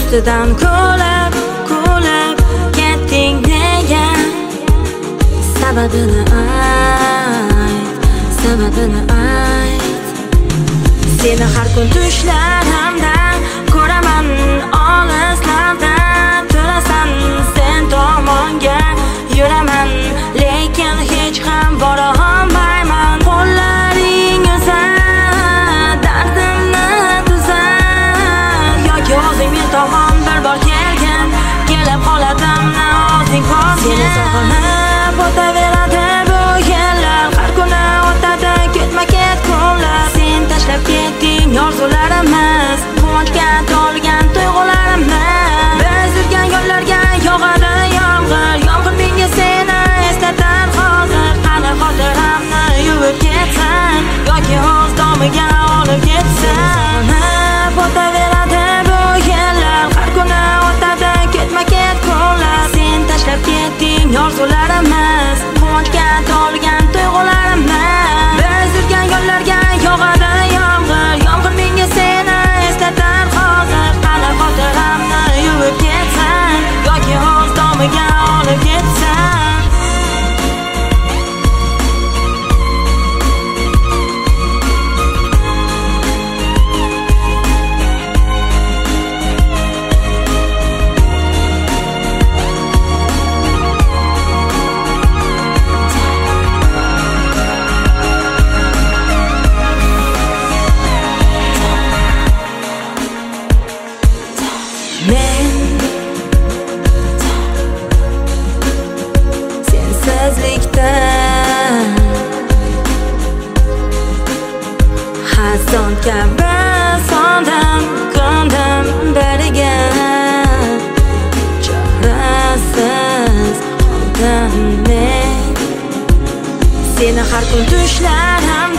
ustidan kulib ketding nega? Sababini ayt. Seni har kun tushlarimda ko'raman, olislarda turasan sen tomonga yuraman, lekin hech ham bora olmayman. Qo'llaring uzat, dardimni tuzat, yoki o'zing men tomon bir bor kelgin, kelib qoladimni o'zing ko'rgin. Seni sog'inib o'taveradi bu yillar, har kuni o'tadi ketma-ket kunlar. Sen tashlab ketding orzularimiz, quvonchga to'lgan tuyg'ularimiz. Biz yurgan yo'llarga yog'adi yomg'ir menga seni eslatar hozir. Qani xotiramni yuvib ketsin, yoki o'z domiga olib ketsin. O'taveradi bu yillar, har kuni o'tadi ketma-ket kunlar. Sen tashlab ketding orzularimiz, quvonchga to'lgan tuyg'ularimiz. Biz yurgan yo'llarga yog'adi yomg'ir menga seni eslatar hozir. Qani xotiramni yuvib ketsin, yoki o'z domiga olib ketsin. Men sensizlikda hason kabi sondim ko'ndim biriga, chorasiz qoldim men. Seni har kun tushlarimda